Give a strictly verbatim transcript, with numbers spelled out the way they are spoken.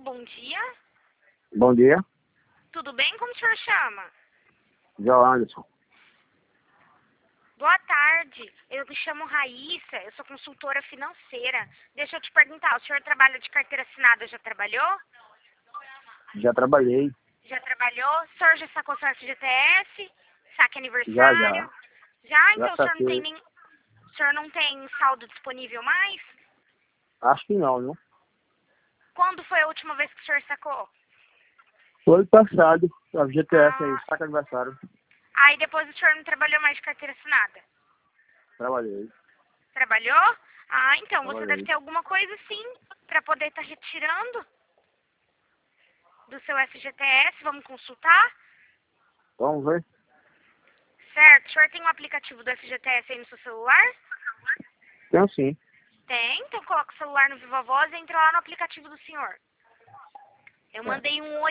bom dia. Bom dia, Tudo bem? Como o senhor chama? João Anderson. Boa tarde. Eu me chamo Raíssa, eu sou consultora financeira. Deixa eu te perguntar, o senhor trabalha de carteira assinada, já trabalhou? Já trabalhei, Já trabalhou? O senhor já sacou seu F G T S? Saque já, aniversário? já. Já? Já Então o senhor não tem saquei. nem... O senhor não tem saldo disponível mais? Acho que não, viu? Quando foi a última vez que o senhor sacou? Foi ano passado, a G T S aí, Ah, saca aniversário. aí depois o senhor não trabalhou mais de carteira assinada? Trabalhei, Trabalhou? Ah, então você deve trabalhei. ter alguma coisa sim para poder estar retirando do seu F G T S. Vamos consultar? Vamos ver? Certo. O senhor tem um aplicativo do F G T S aí no seu celular? Tem sim. Tem. Então coloca o celular no Viva Voz e entra lá no aplicativo do senhor. Eu É. mandei um